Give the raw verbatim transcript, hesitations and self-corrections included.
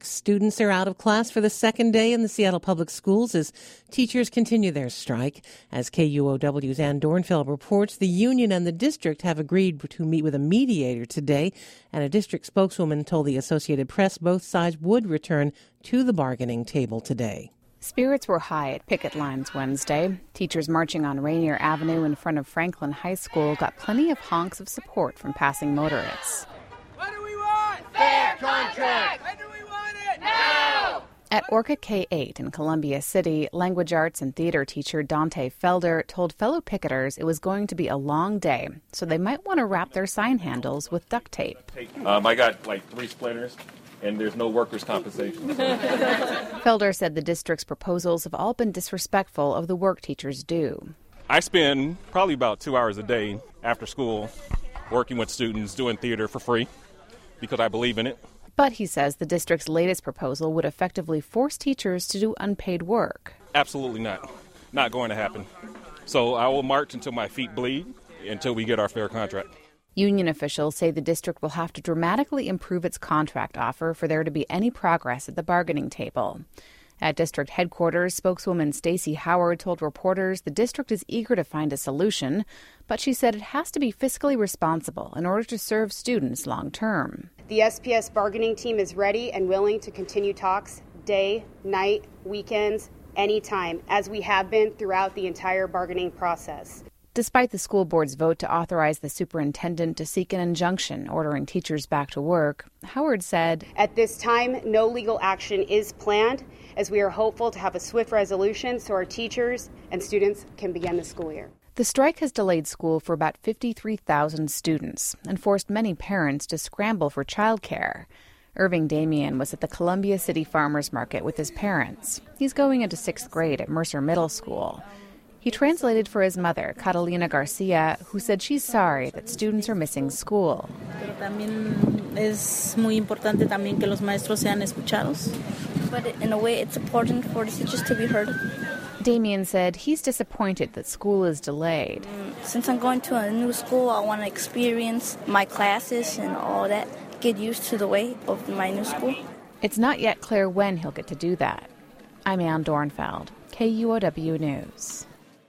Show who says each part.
Speaker 1: Students are out of class for the second day in the Seattle Public Schools as teachers continue their strike. As K U O W's Ann Dornfeld reports, the union and the district have agreed to meet with a mediator today, and a district spokeswoman told the Associated Press both sides would return to the bargaining table today.
Speaker 2: Spirits were high at picket lines Wednesday. Teachers marching on Rainier Avenue in front of Franklin High School got plenty of honks of support from passing motorists.
Speaker 3: What do we want? Fair contract! When do we want it? Now!
Speaker 2: At Orchid K eight in Columbia City, language arts and theater teacher Dante Felder told fellow picketers it was going to be a long day, so they might want to wrap their sign handles with duct tape.
Speaker 4: Um, I got like three splinters, and there's no workers' compensation.
Speaker 2: Felder said the district's proposals have all been disrespectful of the work teachers do.
Speaker 5: I spend probably about two hours a day after school working with students doing theater for free because I believe in it.
Speaker 2: But he says the district's latest proposal would effectively force teachers to do unpaid work.
Speaker 5: Absolutely not. Not going to happen. So I will march until my feet bleed until we get our fair contract.
Speaker 2: Union officials say the district will have to dramatically improve its contract offer for there to be any progress at the bargaining table. At district headquarters, spokeswoman Stacey Howard told reporters the district is eager to find a solution, but she said it has to be fiscally responsible in order to serve students long term.
Speaker 6: The S P S bargaining team is ready and willing to continue talks day, night, weekends, anytime, as we have been throughout the entire bargaining process.
Speaker 2: Despite the school board's vote to authorize the superintendent to seek an injunction ordering teachers back to work, Howard said,
Speaker 6: "At this time, no legal action is planned, as we are hopeful to have a swift resolution so our teachers and students can begin the school year."
Speaker 2: The strike has delayed school for about fifty-three thousand students and forced many parents to scramble for childcare. Irving Damian was at the Columbia City Farmers Market with his parents. He's going into sixth grade at Mercer Middle School. He translated for his mother, Catalina Garcia, who said she's sorry that students are missing school.
Speaker 7: Pero también es muy importante también que los maestros sean escuchados.
Speaker 8: But in a way, it's important for the teachers to be heard.
Speaker 2: Damien said he's disappointed that school is delayed.
Speaker 8: Since I'm going to a new school, I want to experience my classes and all that, get used to the way of my new school.
Speaker 2: It's not yet clear when he'll get to do that. I'm Ann Dornfeld, K U O W News.